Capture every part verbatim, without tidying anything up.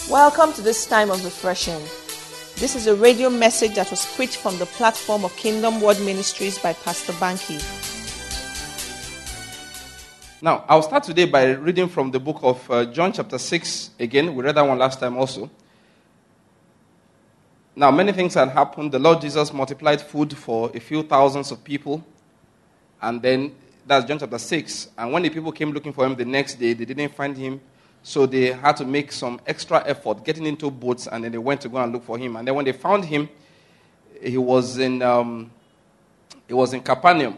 Welcome to this time of refreshing. This is a radio message that was preached from the platform of Kingdom Word Ministries by Pastor Banky. Now, I'll start today by reading from the book of uh, John chapter six again. We read that one last time also. Now, many things had happened. The Lord Jesus multiplied food for a few thousands of people. And then, that's John chapter six. And when the people came looking for him the next day, they didn't find him. So they had to make some extra effort getting into boats, and then they went to go and look for him. And then when they found him, he was in um, he was in Capernaum.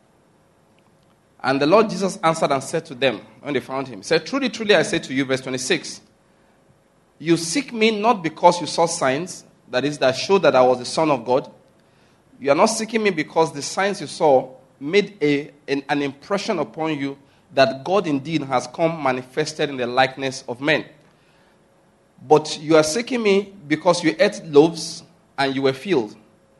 And the Lord Jesus answered and said to them when they found him, he said, "Truly, truly, I say to you," verse twenty-six, "you seek me not because you saw signs, that is, that showed that I was the Son of God. You are not seeking me because the signs you saw made a, an, an impression upon you that God indeed has come manifested in the likeness of men. But you are seeking me because you ate loaves and you were filled."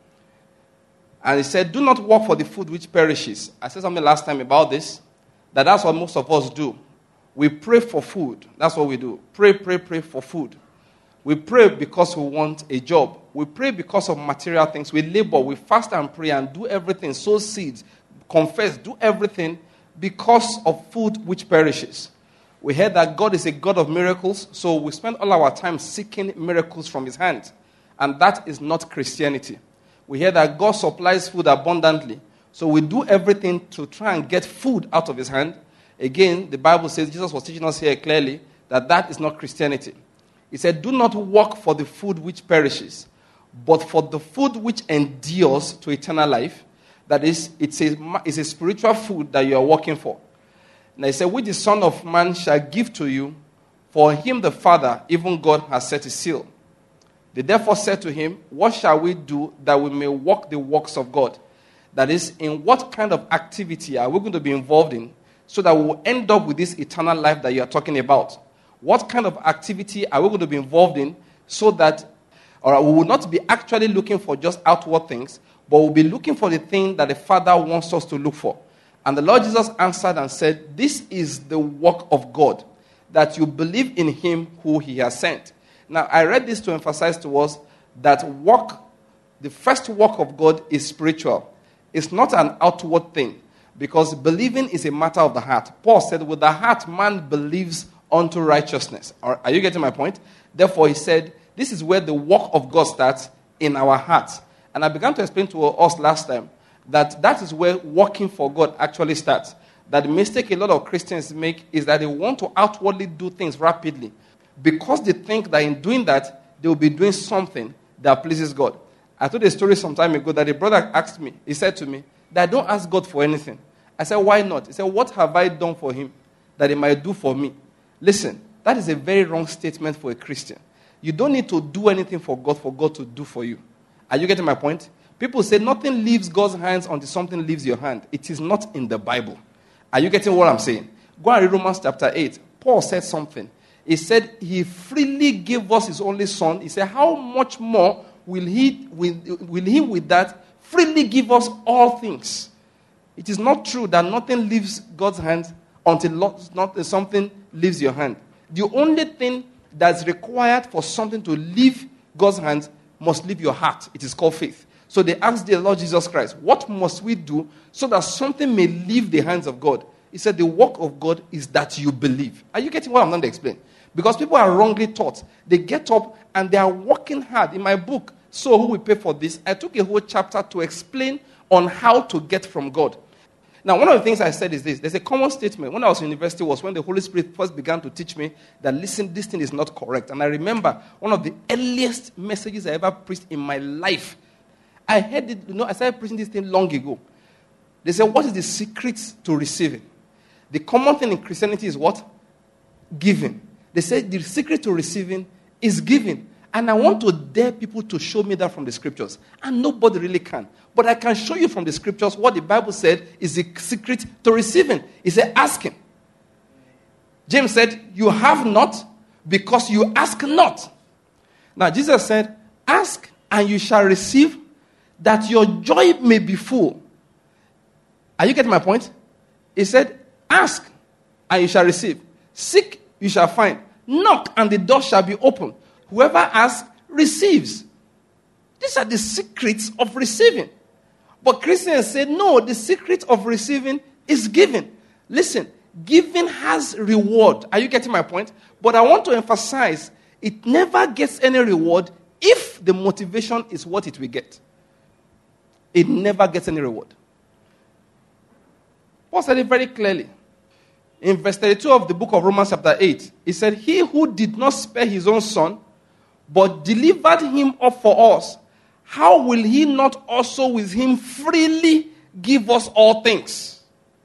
And he said, "Do not work for the food which perishes." I said something last time about this, that that's what most of us do. We pray for food. That's what we do. Pray, pray, pray for food. We pray because we want a job. We pray because of material things. We labor, we fast and pray and do everything, sow seeds, confess, do everything because of food which perishes. We heard that God is a God of miracles, so we spend all our time seeking miracles from his hand. And that is not Christianity. We hear that God supplies food abundantly, so we do everything to try and get food out of his hand. Again, the Bible says, Jesus was teaching us here clearly, that that is not Christianity. He said, "Do not work for the food which perishes, but for the food which endures to eternal life." That is, it's a, it's a spiritual food that you are working for. And he said, "Which the Son of Man shall give to you, for him the Father, even God, has set his seal." They therefore said to him, "What shall we do that we may work the works of God?" That is, in what kind of activity are we going to be involved in so that we will end up with this eternal life that you are talking about? What kind of activity are we going to be involved in so that, or we will not be actually looking for just outward things, but we'll be looking for the thing that the Father wants us to look for? And the Lord Jesus answered and said, "This is the work of God, that you believe in him who he has sent." Now, I read this to emphasize to us that work, the first work of God is spiritual. It's not an outward thing, because believing is a matter of the heart. Paul said, "With the heart man believes unto righteousness." Are you getting my point? Therefore, he said, this is where the work of God starts, in our hearts. And I began to explain to us last time that that is where working for God actually starts. That the mistake a lot of Christians make is that they want to outwardly do things rapidly, because they think that in doing that, they will be doing something that pleases God. I told a story some time ago that a brother asked me, he said to me, that I don't ask God for anything. I said, "Why not?" He said, "What have I done for him that he might do for me?" Listen, that is a very wrong statement for a Christian. You don't need to do anything for God for God to do for you. Are you getting my point? People say nothing leaves God's hands until something leaves your hand. It is not in the Bible. Are you getting what I'm saying? Go and read Romans chapter eight. Paul said something. He said, he freely gave us his only son. He said, how much more will he, will, will he with that freely give us all things? It is not true that nothing leaves God's hands until not, something leaves your hand. The only thing that's required for something to leave God's hands must leave your heart. It is called faith. So they asked the Lord Jesus Christ, "What must we do so that something may leave the hands of God?" He said, "The work of God is that you believe." Are you getting what I'm going to explain? Because people are wrongly taught. They get up and they are working hard. In my book, So Who Will Pay for This, I took a whole chapter to explain on how to get from God. Now, one of the things I said is this. There's a common statement. When I was in university was when the Holy Spirit first began to teach me that, listen, this thing is not correct. And I remember one of the earliest messages I ever preached in my life. I heard it, you know, I started preaching this thing long ago. They said, what is the secret to receiving? The common thing in Christianity is what? Giving. They said the secret to receiving is giving. And I want to dare people to show me that from the scriptures. And nobody really can. But I can show you from the scriptures what the Bible said is the secret to receiving. It said, asking. James said, you have not because you ask not. Now, Jesus said, ask and you shall receive, that your joy may be full. Are you getting my point? He said, ask and you shall receive. Seek, you shall find. Knock and the door shall be opened. Whoever asks, receives. These are the secrets of receiving. But Christians say, no, the secret of receiving is giving. Listen, giving has reward. Are you getting my point? But I want to emphasize, it never gets any reward if the motivation is what it will get. It never gets any reward. Paul said it very clearly. In verse thirty-two of the book of Romans chapter eight, he said, he who did not spare his own son, but delivered him up for us, how will he not also with him freely give us all things?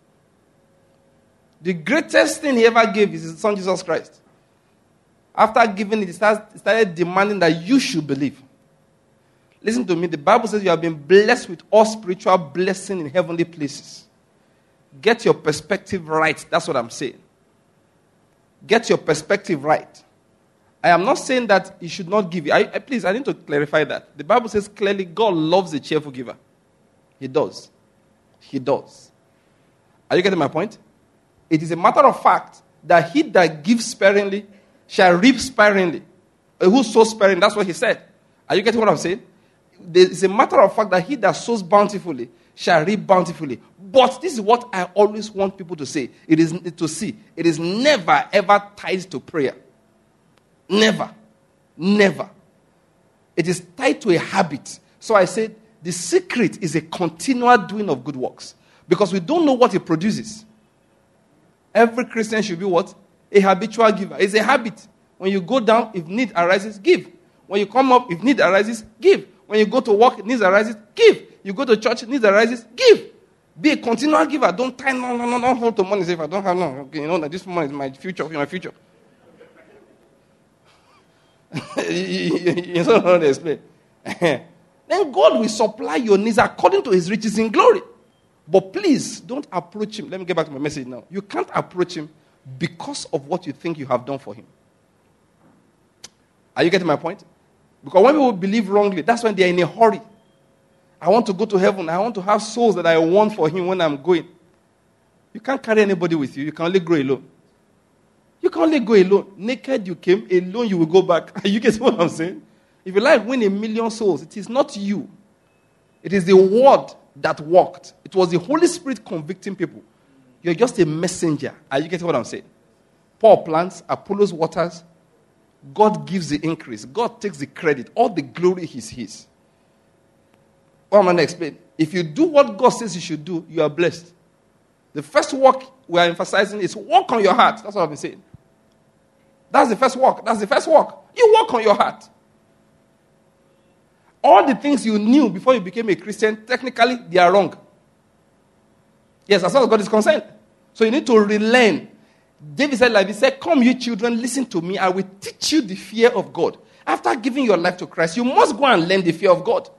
The greatest thing he ever gave is his son Jesus Christ. After giving it, he started demanding that you should believe. Listen to me. The Bible says you have been blessed with all spiritual blessing in heavenly places. Get your perspective right. That's what I'm saying. Get your perspective right. I am not saying that you should not give. I, I, please, I need to clarify that. The Bible says clearly God loves a cheerful giver. He does. He does. Are you getting my point? It is a matter of fact that he that gives sparingly shall reap sparingly. Who sows sparingly, that's what he said. Are you getting what I'm saying? It's a matter of fact that he that sows bountifully shall reap bountifully. But this is what I always want people to say. It is to see. It is never, ever tied to prayer. Never. Never. It is tied to a habit. So I said, the secret is a continual doing of good works. Because we don't know what it produces. Every Christian should be what? A habitual giver. It's a habit. When you go down, if need arises, give. When you come up, if need arises, give. When you go to work, needs arises, give. You go to church, needs arises, give. Be a continual giver. Don't tie, no, no, no, don't hold to money. Say, if I don't have, no, okay, you know that this money is my future, my future. you, you, you don't know how to explain. Then God will supply your needs according to his riches in glory. But please, don't approach him. Let me get back to my message now. You can't approach him because of what you think you have done for him. Are you getting my point? Because when people believe wrongly, that's when they're in a hurry. I want to go to heaven. I want to have souls that I want for him when I'm going. You can't carry anybody with you. You can only go alone. You can only go alone. Naked you came, alone you will go back. Are you getting what I'm saying? If you like win a million souls, it is not you. It is the word that worked. It was the Holy Spirit convicting people. You're just a messenger. Are you getting what I'm saying? Paul plants, Apollos waters. God gives the increase. God takes the credit. All the glory is his. What am I going to explain? If you do what God says you should do, you are blessed. The first work we are emphasizing is work on your heart. That's what I've been saying. That's the first work. That's the first work. You work on your heart. All the things you knew before you became a Christian, technically, they are wrong. Yes, as far as God is concerned. So you need to relearn. David said, like he said, come you children, listen to me. I will teach you the fear of God. After giving your life to Christ, you must go and learn the fear of God.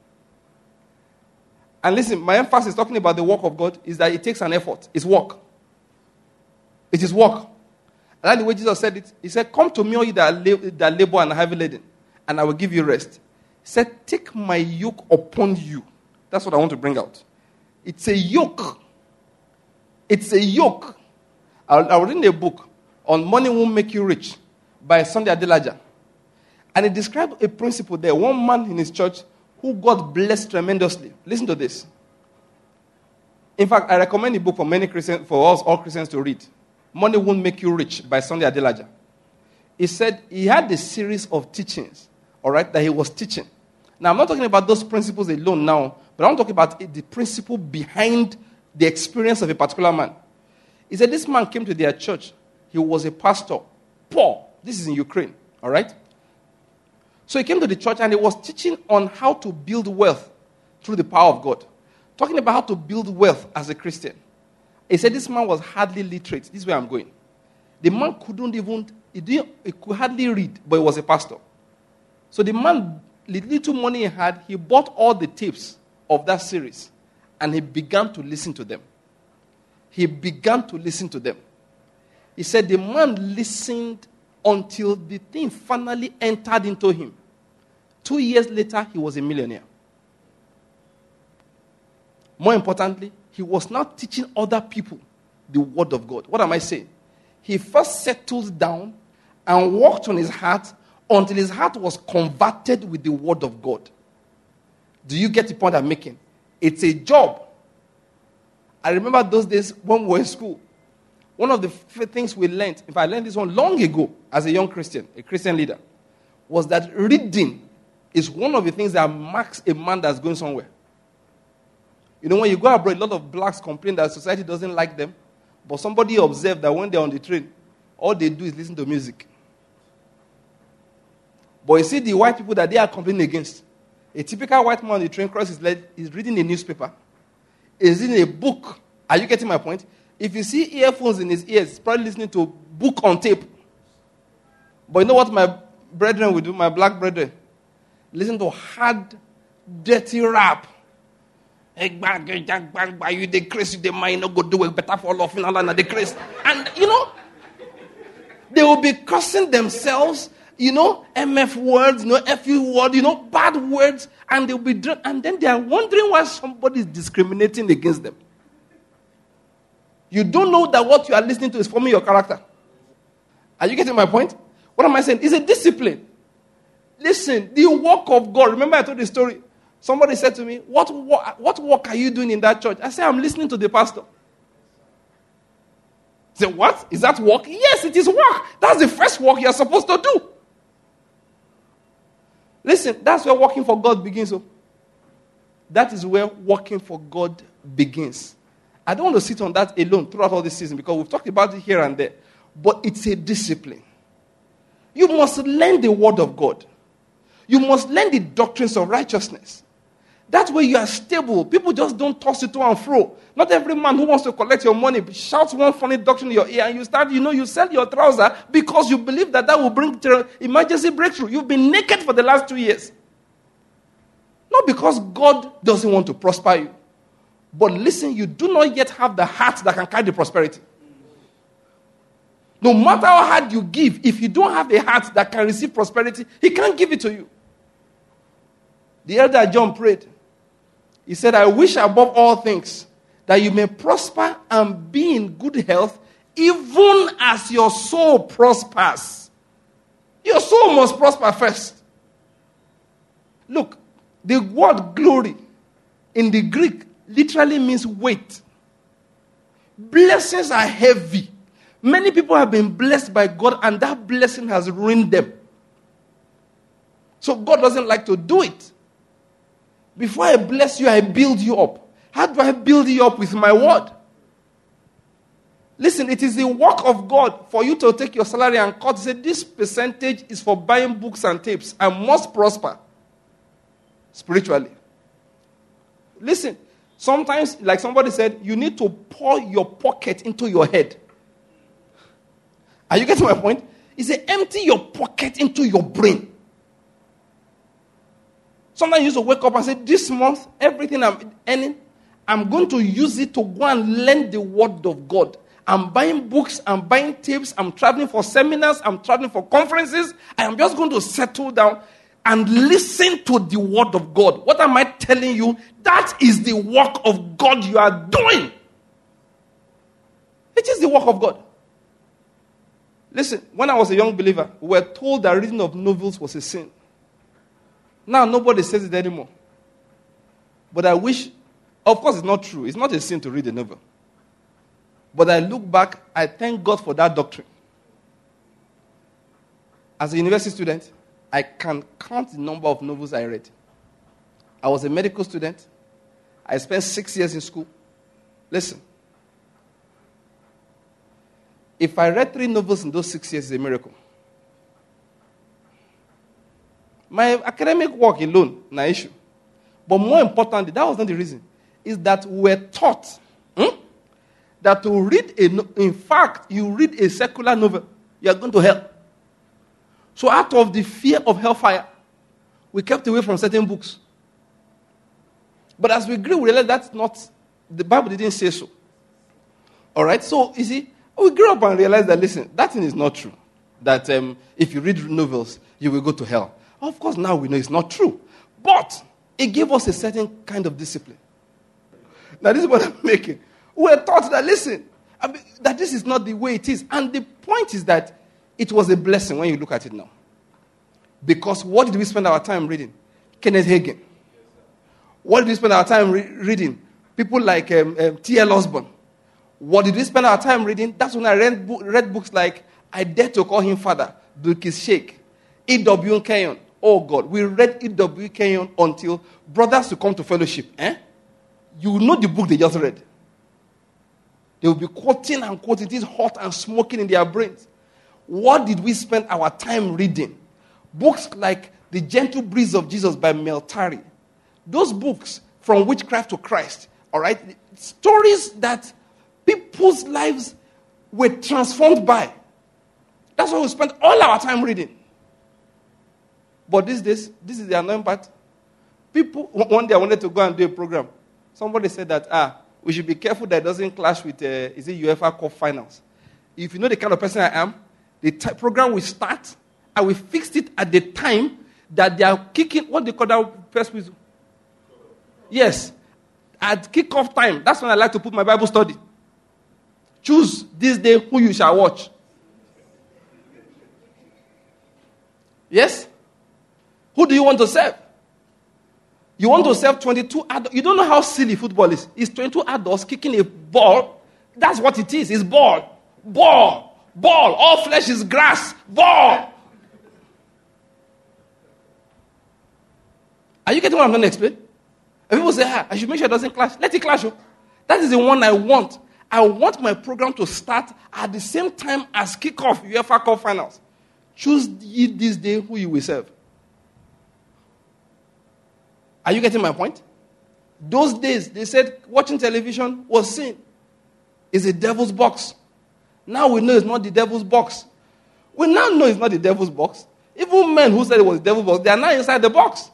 And listen, my emphasis talking about the work of God is that it takes an effort. It's work. It is work. I like the way Jesus said it. He said, come to me all you that, lab- that labor and are heavy laden, and I will give you rest. He said, take my yoke upon you. That's what I want to bring out. It's a yoke. It's a yoke. I was reading a book on Money Won't Make You Rich by Sunday Adelaja. And it described a principle there. One man in his church who God blessed tremendously. Listen to this. In fact, I recommend the book for many Christians, for us all Christians to read. Money Won't Make You Rich by Sunday Adelaja. He said he had a series of teachings, all right, that he was teaching. Now, I'm not talking about those principles alone now, but I'm talking about the principle behind the experience of a particular man. He said this man came to their church. He was a pastor. Poor. This is in Ukraine, all right? So he came to the church and he was teaching on how to build wealth through the power of God. Talking about how to build wealth as a Christian. He said this man was hardly literate. This is where I'm going. The man couldn't even, he, didn't, he could hardly read, but he was a pastor. So the man, the little money he had, he bought all the tapes of that series and he began to listen to them. He began to listen to them. He said the man listened until the thing finally entered into him. Two years later, he was a millionaire. More importantly, he was now teaching other people the word of God. What am I saying? He first settled down and worked on his heart until his heart was converted with the word of God. Do you get the point I'm making? It's a job. I remember those days when we were in school. One of the f- things we learned, if I learned this one long ago as a young Christian, a Christian leader, was that reading is one of the things that marks a man that's going somewhere. You know, when you go abroad, a lot of blacks complain that society doesn't like them. But somebody observed that when they're on the train, all they do is listen to music. But you see the white people that they are complaining against. A typical white man on the train cross his leg is reading a newspaper. Is reading a book. Are you getting my point? If you see earphones in his ears, he's probably listening to a book on tape. But you know what my brethren will do, my black brethren? Listen to hard, dirty rap. You the Chris, you the mind not go do it better for all of you, and the Chris. And you know, they will be cursing themselves, you know, M F words, you know, F U words, you know, bad words, and they'll be drunk, and then they are wondering why somebody is discriminating against them. You don't know that what you are listening to is forming your character. Are you getting my point? What am I saying? It's a discipline. Listen, the work of God. Remember I told the story. Somebody said to me, what, what, what work are you doing in that church? I said, I'm listening to the pastor. He said, what? Is that work? Yes, it is work. That's the first work you're supposed to do. Listen, that's where working for God begins. So that is where working for God begins. I don't want to sit on that alone throughout all this season because we've talked about it here and there. But it's a discipline. You must learn the word of God. You must learn the doctrines of righteousness. That way you are stable. People just don't toss it to and fro. Not every man who wants to collect your money shouts one funny doctrine in your ear and you start, you know, you sell your trouser because you believe that that will bring emergency breakthrough. You've been naked for the last two years. Not because God doesn't want to prosper you. But listen, you do not yet have the heart that can carry the prosperity. No matter how hard you give, if you don't have a heart that can receive prosperity, he can't give it to you. The elder John prayed. He said, I wish above all things that you may prosper and be in good health, even as your soul prospers. Your soul must prosper first. Look, the word glory in the Greek literally means weight. Blessings are heavy. Many people have been blessed by God and that blessing has ruined them. So God doesn't like to do it. Before I bless you, I build you up. How do I build you up? With my word. Listen, it is the work of God for you to take your salary and cut. Say, this percentage is for buying books and tapes. I must prosper spiritually. Listen, sometimes, like somebody said, you need to pour your pocket into your head. Are you getting my point? He said, empty your pocket into your brain. Sometimes you used to wake up and say, this month, everything I'm earning, I'm going to use it to go and learn the word of God. I'm buying books, I'm buying tapes, I'm traveling for seminars, I'm traveling for conferences. I am just going to settle down and listen to the word of God. What am I telling you? That is the work of God you are doing. It is the work of God. Listen, when I was a young believer, we were told that reading of novels was a sin. Now, nobody says it anymore. But I wish, of course, it's not true. It's not a sin to read a novel. But I look back, I thank God for that doctrine. As a university student, I can count the number of novels I read. I was a medical student. I spent six years in school. Listen. If I read three novels in those six years, it's a miracle. My academic work alone, no issue. But more importantly, that was not the reason. Is that we were taught hmm, that to read a no- in fact, you read a secular novel, you are going to hell. So out of the fear of hellfire, we kept away from certain books. But as we grew, we realized that's not, the Bible didn't say so. All right, so you see, we grew up and realized that, listen, that thing is not true. That um, if you read novels, you will go to hell. Of course, now we know it's not true. But it gave us a certain kind of discipline. Now, this is what I'm making. We're taught that, listen, I mean, that this is not the way it is. And the point is that it was a blessing when you look at it now. Because what did we spend our time reading? Kenneth Hagin. What did we spend our time re- reading? People like um, um, T L Osborne. What did we spend our time reading? That's when I read, bo- read books like I Dare to Call Him Father, Dulkis Sheikh, E W Kenyon. Oh God, we read E W Kenyon until brothers to come to fellowship. Eh? You know the book they just read. They will be quoting and quoting. It is hot and smoking in their brains. What did we spend our time reading? Books like The Gentle Breeze of Jesus by Mel Tari. Those books, From Witchcraft to Christ, all right? Stories that people's lives were transformed by. That's what we spent all our time reading. But these days, this is the annoying part. People, one day I wanted to go and do a program. Somebody said that, ah, we should be careful that it doesn't clash with, uh, is it UEFA Cup finals? If you know the kind of person I am, the t- program will start, and we fixed it at the time that they are kicking, what they call that first whistle? Yes. At kickoff time, that's when I like to put my Bible study. Choose this day who you shall watch. Yes? Who do you want to serve? You want to serve twenty-two adults. You don't know how silly football is. It's twenty-two adults kicking a ball. That's what it is. It's ball. Ball. Ball. All flesh is grass. Ball. Are you getting what I'm going to explain? And people say, ah, I should make sure it doesn't clash. Let it clash. Oh. That is the one I want. I want my program to start at the same time as kickoff UEFA Cup finals. Choose ye this day who you will serve. Are you getting my point? Those days, they said watching television was sin. It's a devil's box. Now we know it's not the devil's box. We now know it's not the devil's box. Even men who said it was the devil's box, they are now inside the box.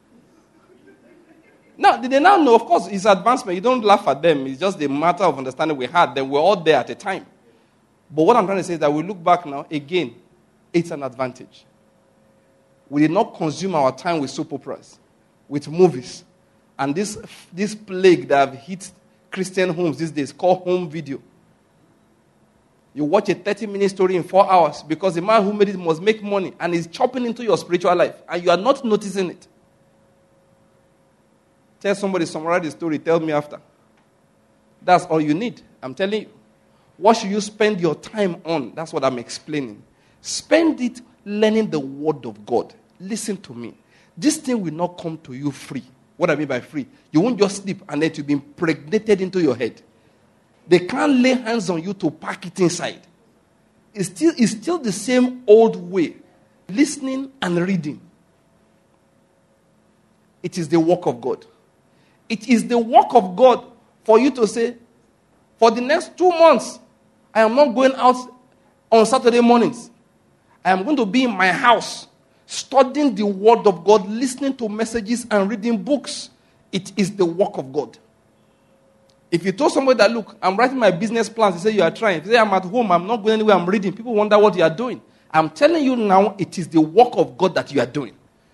Now, they now know, of course, it's advancement. You don't laugh at them. It's just the matter of understanding we had. They were all there at the time. But what I'm trying to say is that we look back now, again, it's an advantage. We did not consume our time with soap operas, with movies. And this, this plague that have hit Christian homes these days, called home video. You watch a thirty-minute story in four hours because the man who made it must make money and is chopping into your spiritual life. And you are not noticing it. Tell somebody, summarize the story, tell me after. That's all you need. I'm telling you. What should you spend your time on? That's what I'm explaining. Spend it learning the word of God. Listen to me. This thing will not come to you free. What I mean by free? You won't just sleep and then to be impregnated into your head. They can't lay hands on you to pack it inside. It's still, it's still the same old way. Listening and reading. It is the work of God. It is the work of God for you to say, for the next two months, I am not going out on Saturday mornings. I am going to be in my house, studying the word of God, listening to messages and reading books. It is the work of God. If you told somebody that, look, I'm writing my business plans, they say you are trying. If you say I'm at home, I'm not going anywhere, I'm reading. People wonder what you are doing. I'm telling you now, it is the work of God that you are doing.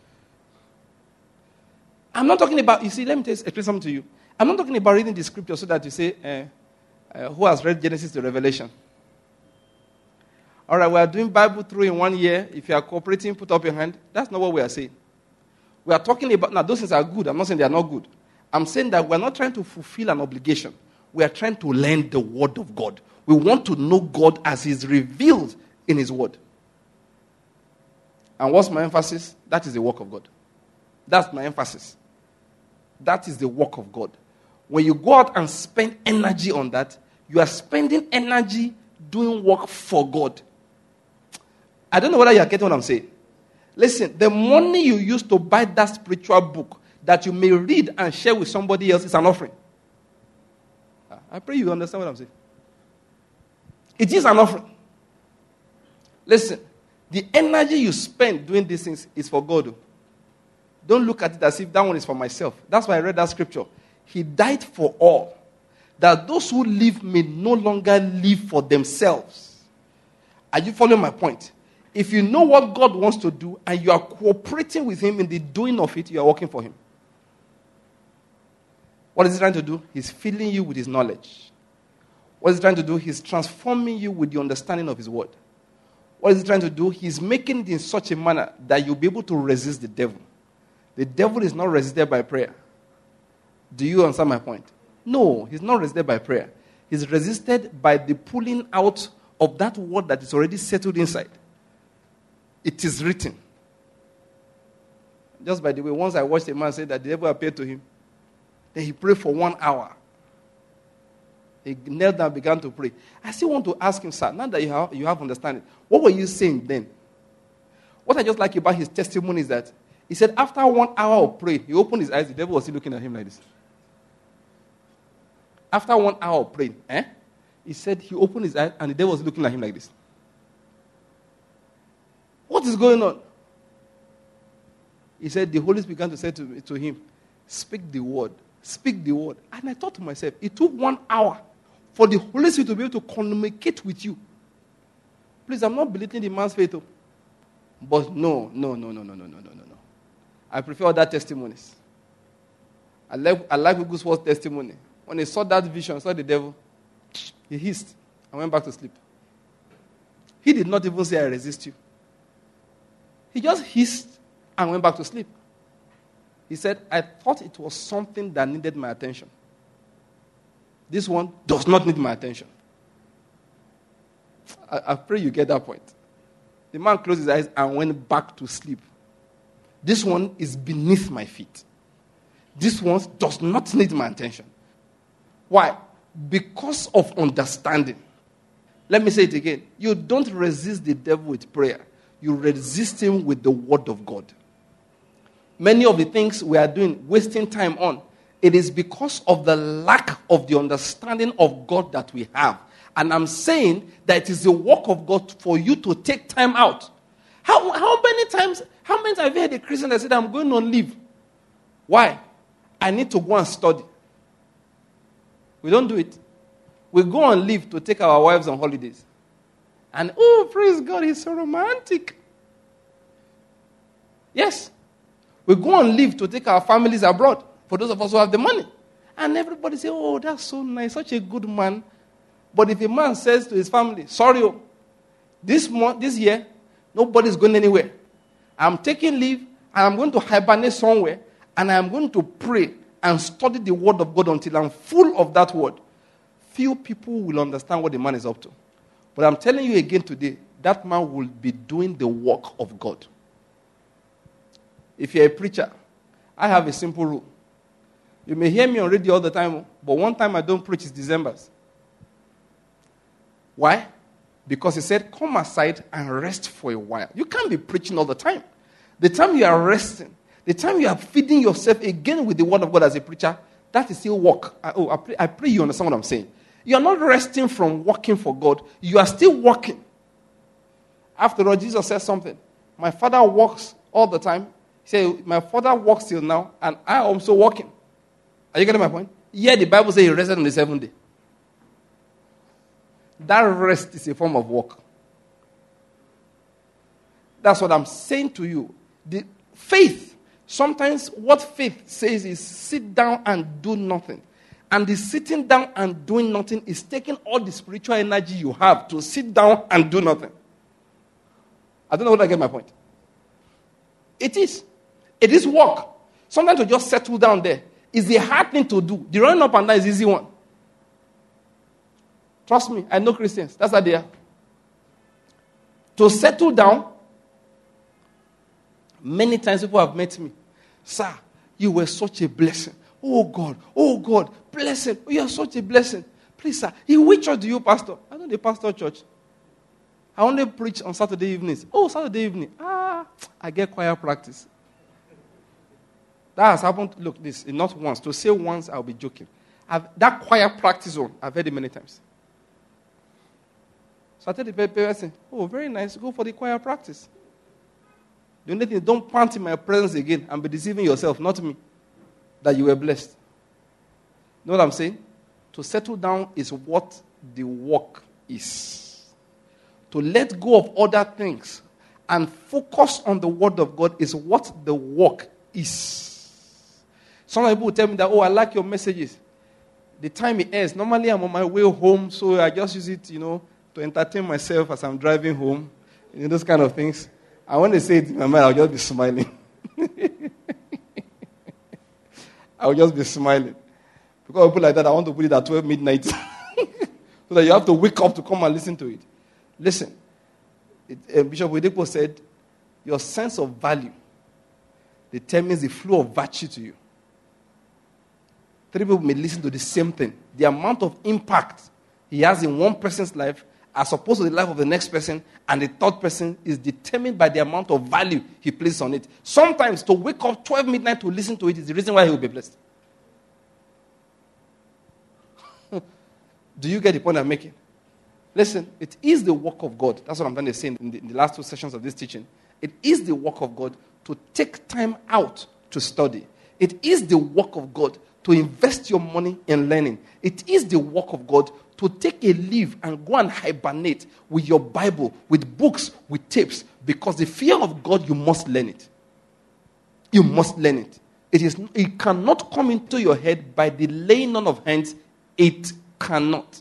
I'm not talking about, you see, let me tell you, explain something to you. I'm not talking about reading the scripture so that you say, uh, uh, who has read Genesis to Revelation? All right, we are doing Bible through in one year. If you are cooperating, put up your hand. That's not what we are saying. We are talking about, now those things are good. I'm not saying they are not good. I'm saying that we're not trying to fulfill an obligation. We are trying to learn the word of God. We want to know God as He's revealed in His word. And what's my emphasis? That is the work of God. That's my emphasis. That is the work of God. When you go out and spend energy on that, you are spending energy doing work for God. I don't know whether you are getting what I'm saying. Listen, the money you use to buy that spiritual book that you may read and share with somebody else is an offering. I pray you understand what I'm saying. It is an offering. Listen, the energy you spend doing these things is for God. Don't look at it as if that one is for myself. That's why I read that scripture. He died for all, that those who live may no longer live for themselves. Are you following my point? If you know what God wants to do and you are cooperating with Him in the doing of it, you are working for Him. What is He trying to do? He's filling you with His knowledge. What is He trying to do? He's transforming you with the understanding of His word. What is he trying to do? He's making it in such a manner that you'll be able to resist the devil. The devil is not resisted by prayer. Do you understand my point? No, he's not resisted by prayer. He's resisted by the pulling out of that word that is already settled inside. It is written. Just by the way, once I watched a man say that the devil appeared to him. Then he prayed for one hour. He knelt down and began to pray. I still want to ask him, sir, now that you have, you have understanding, what were you saying then? What I just like about his testimony is that he said after one hour of praying, he opened his eyes, the devil was still looking at him like this. After one hour of praying, eh? He said he opened his eyes and the devil was looking at him like this. What is going on? He said the Holy Spirit began to say to, to him, speak the word. Speak the word. And I thought to myself, it took one hour for the Holy Spirit to be able to communicate with you. Please, I'm not belittling the man's faith. But no, no, no, no, no, no, no, no, no, no. I prefer other testimonies. I like, I like Ugu's testimony. When he saw that vision, saw the devil, he hissed and went back to sleep. He did not even say, I resist you. He just hissed and went back to sleep. He said, I thought it was something that needed my attention. This one does not need my attention. I, I pray you get that point. The man closed his eyes and went back to sleep. This one is beneath my feet. This one does not need my attention. Why? Because of understanding. Let me say it again. You don't resist the devil with prayer. You resist him with the word of God. Many of the things we are doing, wasting time on, it is because of the lack of the understanding of God that we have. And I'm saying that it is the work of God for you to take time out. How, how many times, how many times have you heard a Christian that said, I'm going on leave? Why? I need to go and study. We don't do it. We go on leave to take our wives on holidays. And, oh, praise God, he's so romantic. Yes. We go on leave to take our families abroad, for those of us who have the money. And everybody say, oh, that's so nice, such a good man. But if a man says to his family, sorry, oh, this month, this year, nobody's going anywhere. I'm taking leave, and I'm going to hibernate somewhere, and I'm going to pray and study the word of God until I'm full of that word. Few people will understand what the man is up to. But I'm telling you again today, that man will be doing the work of God. If you're a preacher, I have a simple rule. You may hear me on radio all the time, but one time I don't preach is December's. Why? Because he said, come aside and rest for a while. You can't be preaching all the time. The time you are resting, the time you are feeding yourself again with the word of God as a preacher, that is still work. I, oh, I pray, I pray you understand what I'm saying. You are not resting from working for God. You are still working. After all, Jesus said something. My Father works all the time. He said, my Father works till now, and I am also working. Are you getting my point? Yeah, the Bible says he rested on the seventh day. That rest is a form of work. That's what I'm saying to you. The faith, sometimes what faith says is sit down and do nothing. And the sitting down and doing nothing is taking all the spiritual energy you have to sit down and do nothing. I don't know whether I get my point. It is. It is work. Sometimes to just settle down there is a hard thing to do. The running up and down is an easy one. Trust me, I know Christians. That's how they are. To settle down, many times people have met me. Sir, you were such a blessing. Oh God, oh God, blessing. You are such a blessing. Please, sir, in which church do you pastor? I don't know the pastor church. I only preach on Saturday evenings. Oh, Saturday evening. Ah, I get choir practice. That has happened. Look, this is not once. To say once, I'll be joking. I've, that choir practice on, I've heard it many times. So I tell the person, oh, very nice. Go for the choir practice. The only thing is, don't pant in my presence again and be deceiving yourself, not me, that you were blessed. You know what I'm saying? To settle down is what the work is. To let go of other things and focus on the word of God is what the work is. Some people will tell me that, oh, I like your messages. The time it ends, normally I'm on my way home, so I just use it, you know, to entertain myself as I'm driving home. You know, those kind of things. And when they say it in my mind, I'll just be smiling. I'll just be smiling. Because people like that, I want to put it at twelve midnight. So that you have to wake up to come and listen to it. Listen, it, uh, Bishop Oyedepo said, your sense of value determines the flow of virtue to you. Three people may listen to the same thing. The amount of impact he has in one person's life as opposed to the life of the next person and the third person is determined by the amount of value he places on it. Sometimes to wake up twelve midnight to listen to it is the reason why he will be blessed. Do you get the point I'm making? Listen, it is the work of God. That's what I'm trying to say in the, in the last two sessions of this teaching. It is the work of God to take time out to study. It is the work of God to invest your money in learning. It is the work of God to take a leave and go and hibernate with your Bible, with books, with tapes. Because the fear of God, you must learn it. You must learn it. It is. It cannot come into your head by the laying on of hands. It cannot.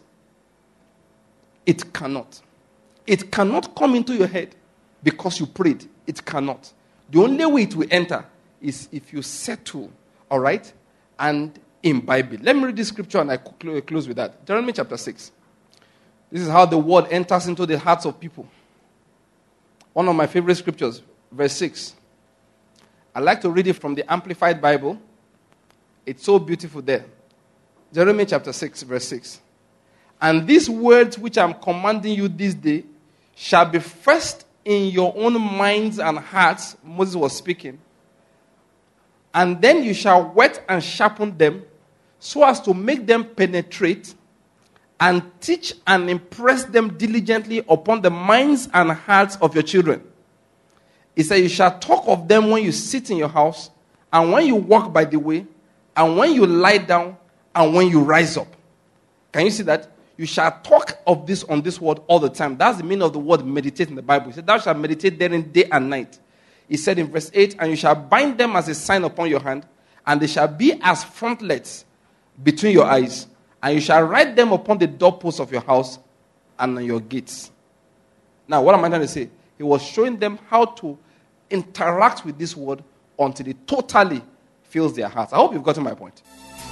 It cannot. It cannot come into your head because you prayed. It cannot. The only way it will enter is if you settle, all right, and imbibe it. Let me read this scripture and I close with that. Deuteronomy chapter six. This is how the word enters into the hearts of people. One of my favorite scriptures, verse six. I like to read it from the Amplified Bible. It's so beautiful there. Deuteronomy chapter six, verse six. And these words which I'm commanding you this day shall be first in your own minds and hearts. Moses was speaking. And then you shall whet and sharpen them so as to make them penetrate and teach and impress them diligently upon the minds and hearts of your children. He said, you shall talk of them when you sit in your house and when you walk by the way and when you lie down and when you rise up. Can you see that? You shall talk of this on this word all the time. That's the meaning of the word meditate in the Bible. He said, thou shalt meditate therein day and night. He said in verse eight, and you shall bind them as a sign upon your hand, and they shall be as frontlets between your eyes, and you shall write them upon the doorposts of your house and on your gates. Now, what am I trying to say? He was showing them how to interact with this word until it totally fills their hearts. I hope you've gotten my point.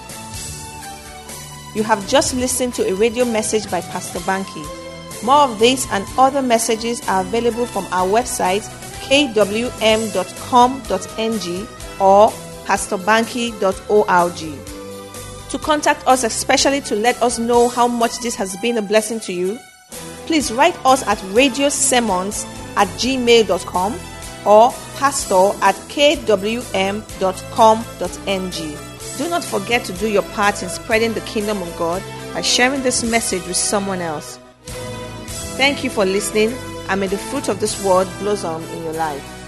You have just listened to a radio message by Pastor Banky. More of this and other messages are available from our website, k w m dot com dot n g or pastor banky dot org. To contact us, especially to let us know how much this has been a blessing to you, please write us at radio sermons at gmail dot com or pastor at k w m dot com dot n g. Do not forget to do your part in spreading the kingdom of God by sharing this message with someone else. Thank you for listening, and may the fruit of this word blossom in your life.